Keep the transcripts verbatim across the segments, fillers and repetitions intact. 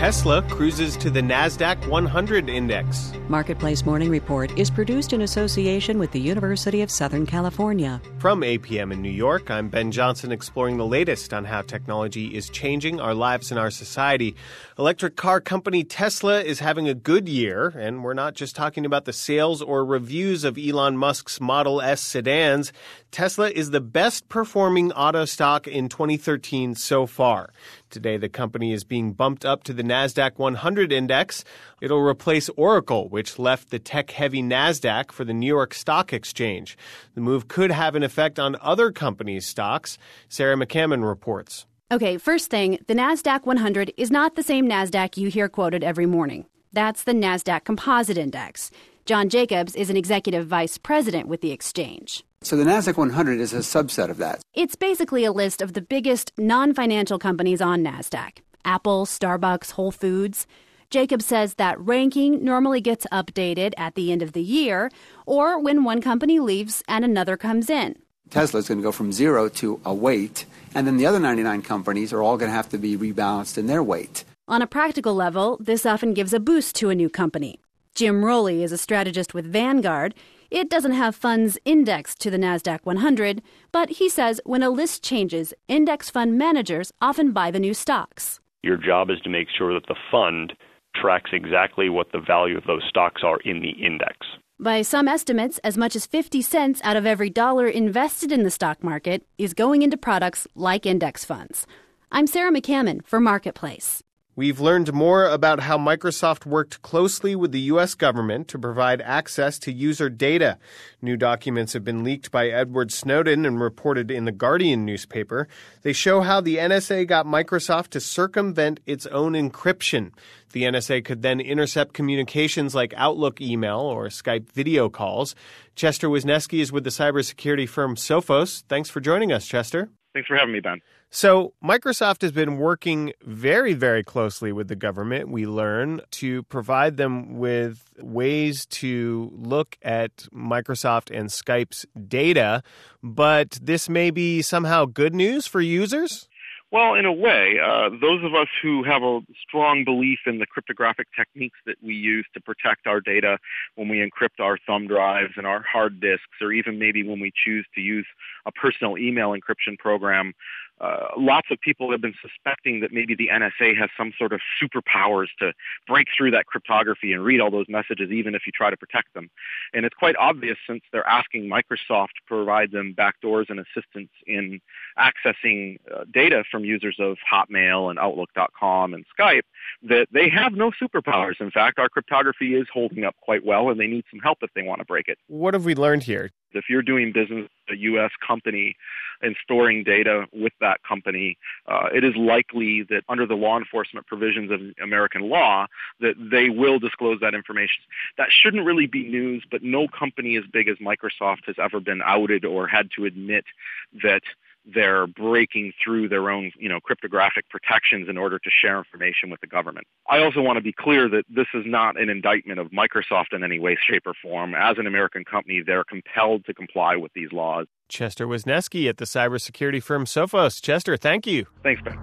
Tesla cruises to the NASDAQ one hundred index. Marketplace Morning Report is produced in association with the University of Southern California. From A P M in New York, I'm Ben Johnson, exploring the latest on how technology is changing our lives and our society. Electric car company Tesla is having a good year, and we're not just talking about the sales or reviews of Elon Musk's Model S sedans. Tesla is the best-performing auto stock in twenty thirteen so far. Today, the company is being bumped up to the NASDAQ one hundred index. It'll replace Oracle, which left the tech-heavy NASDAQ for the New York Stock Exchange. The move could have an effect on other companies' stocks. Sarah McCammon reports. Okay, first thing, the NASDAQ one hundred is not the same NASDAQ you hear quoted every morning. That's the NASDAQ Composite Index. John Jacobs is an executive vice president with the exchange. So the NASDAQ one hundred is a subset of that. It's basically a list of the biggest non-financial companies on NASDAQ. Apple, Starbucks, Whole Foods. Jacobs says that ranking normally gets updated at the end of the year or when one company leaves and another comes in. Tesla is going to go from zero to a weight, and then the other ninety-nine companies are all going to have to be rebalanced in their weight. On a practical level, this often gives a boost to a new company. Jim Rowley is a strategist with Vanguard. It doesn't have funds indexed to the NASDAQ one hundred, but he says when a list changes, index fund managers often buy the new stocks. Your job is to make sure that the fund tracks exactly what the value of those stocks are in the index. By some estimates, as much as fifty cents out of every dollar invested in the stock market is going into products like index funds. I'm Sarah McCammon for Marketplace. We've learned more about how Microsoft worked closely with the U S government to provide access to user data. New documents have been leaked by Edward Snowden and reported in the Guardian newspaper. They show how the N S A got Microsoft to circumvent its own encryption. The N S A could then intercept communications like Outlook email or Skype video calls. Chester Wisniewski is with the cybersecurity firm Sophos. Thanks for joining us, Chester. Thanks for having me, Ben. So Microsoft has been working very, very closely with the government, we learn, to provide them with ways to look at Microsoft and Skype's data. But this may be somehow good news for users? Well, in a way, uh, those of us who have a strong belief in the cryptographic techniques that we use to protect our data when we encrypt our thumb drives and our hard disks, or even maybe when we choose to use a personal email encryption program, Uh, lots of people have been suspecting that maybe the N S A has some sort of superpowers to break through that cryptography and read all those messages, even if you try to protect them. And it's quite obvious, since they're asking Microsoft to provide them backdoors and assistance in accessing uh, data from users of Hotmail and Outlook dot com and Skype, that they have no superpowers. In fact, our cryptography is holding up quite well, and they need some help if they want to break it. What have we learned here? If you're doing business with a U S company and storing data with that company, uh, it is likely that under the law enforcement provisions of American law, that they will disclose that information. That shouldn't really be news, but no company as big as Microsoft has ever been outed or had to admit that they're breaking through their own, you know, cryptographic protections in order to share information with the government. I also want to be clear that this is not an indictment of Microsoft in any way, shape, or form. As an American company, they're compelled to comply with these laws. Chester Wisniewski at the cybersecurity firm Sophos. Chester, thank you. Thanks, Ben.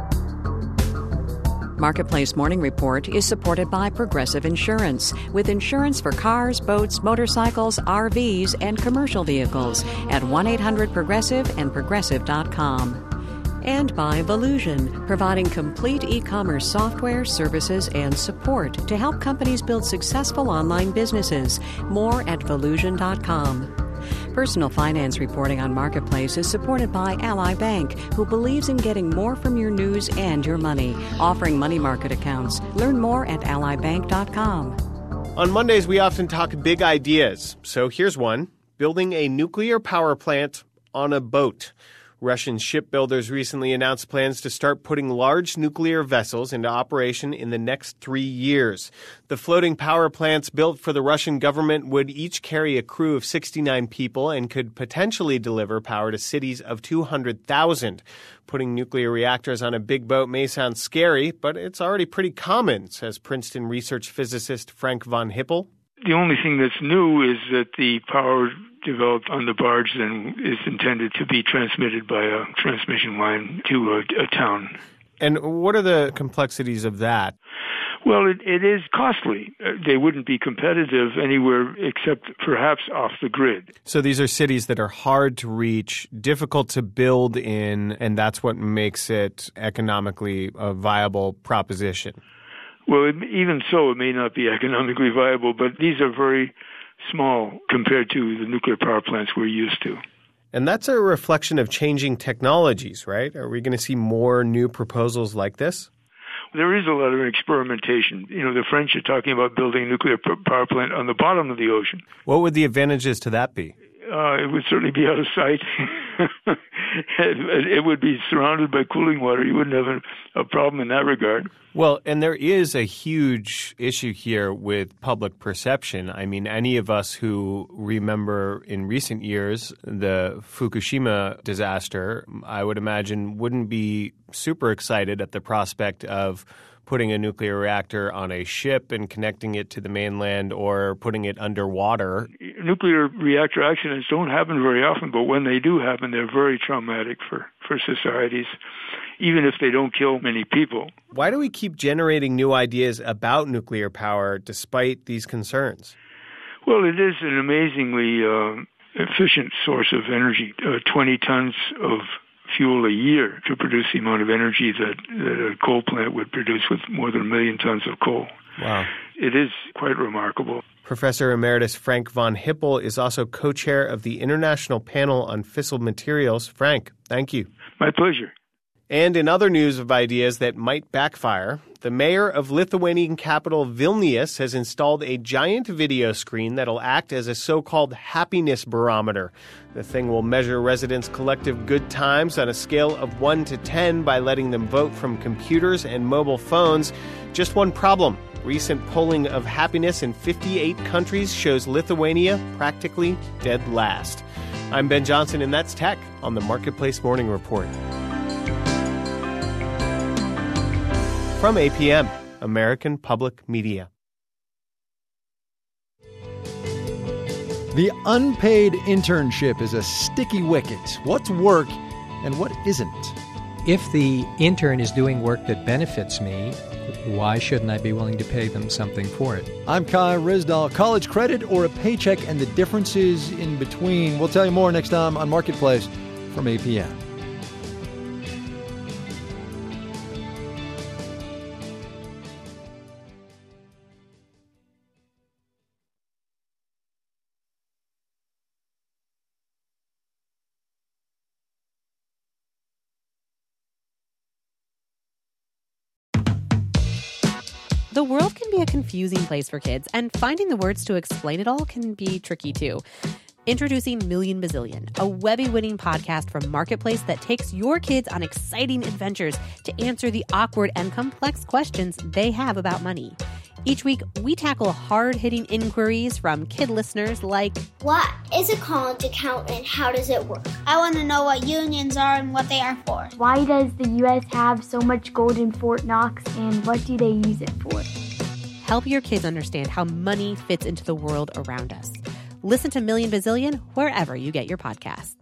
Marketplace Morning Report is supported by Progressive Insurance, with insurance for cars, boats, motorcycles, R Vs, and commercial vehicles at one eight hundred progressive and progressive dot com. And by Volusion, providing complete e-commerce software, services, and support to help companies build successful online businesses. More at volusion dot com. Personal finance reporting on Marketplace is supported by Ally Bank, who believes in getting more from your news and your money, offering money market accounts. Learn more at ally bank dot com. On Mondays, we often talk big ideas. So here's one: building a nuclear power plant on a boat. Russian shipbuilders recently announced plans to start putting large nuclear vessels into operation in the next three years. The floating power plants built for the Russian government would each carry a crew of sixty-nine people and could potentially deliver power to cities of two hundred thousand. Putting nuclear reactors on a big boat may sound scary, but it's already pretty common, says Princeton research physicist Frank von Hippel. The only thing that's new is that the power developed on the barge then is intended to be transmitted by a transmission line to a, a town. And what are the complexities of that? Well, it, it is costly. Uh, they wouldn't be competitive anywhere except perhaps off the grid. So these are cities that are hard to reach, difficult to build in, and that's what makes it economically a viable proposition. Well, it, even so, it may not be economically viable, but these are very small compared to the nuclear power plants we're used to. And that's a reflection of changing technologies, right? Are we going to see more new proposals like this? There is a lot of experimentation. You know, the French are talking about building a nuclear power plant on the bottom of the ocean. What would the advantages to that be? Uh, it would certainly be out of sight. it, it would be surrounded by cooling water. You wouldn't have a, a problem in that regard. Well, and there is a huge issue here with public perception. I mean, any of us who remember in recent years the Fukushima disaster, I would imagine, wouldn't be super excited at the prospect of putting a nuclear reactor on a ship and connecting it to the mainland or putting it underwater. Nuclear reactor accidents don't happen very often, but when they do happen, they're very traumatic for, for societies, even if they don't kill many people. Why do we keep generating new ideas about nuclear power despite these concerns? Well, it is an amazingly uh, efficient source of energy, uh, twenty tons of fuel a year to produce the amount of energy that, that a coal plant would produce with more than a million tons of coal. Wow. It is quite remarkable. Professor Emeritus Frank von Hippel is also co-chair of the International Panel on Fissile Materials. Frank, thank you. My pleasure. And in other news of ideas that might backfire, the mayor of Lithuanian capital Vilnius has installed a giant video screen that'll act as a so-called happiness barometer. The thing will measure residents' collective good times on a scale of one to ten by letting them vote from computers and mobile phones. Just one problem. Recent polling of happiness in fifty-eight countries shows Lithuania practically dead last. I'm Ben Johnson, and that's Tech on the Marketplace Morning Report. From A P M, American Public Media. The unpaid internship is a sticky wicket. What's work and what isn't? If the intern is doing work that benefits me, why shouldn't I be willing to pay them something for it? I'm Kai Rizdal. College credit or a paycheck and the differences in between. We'll tell you more next time on Marketplace from A P M. The world can be a confusing place for kids, and finding the words to explain it all can be tricky too. Introducing Million Bazillion, a Webby-winning podcast from Marketplace that takes your kids on exciting adventures to answer the awkward and complex questions they have about money. Each week, we tackle hard-hitting inquiries from kid listeners like, what is a college account and how does it work? I want to know what unions are and what they are for. Why does the U S have so much gold in Fort Knox and what do they use it for? Help your kids understand how money fits into the world around us. Listen to Million Bazillion wherever you get your podcasts.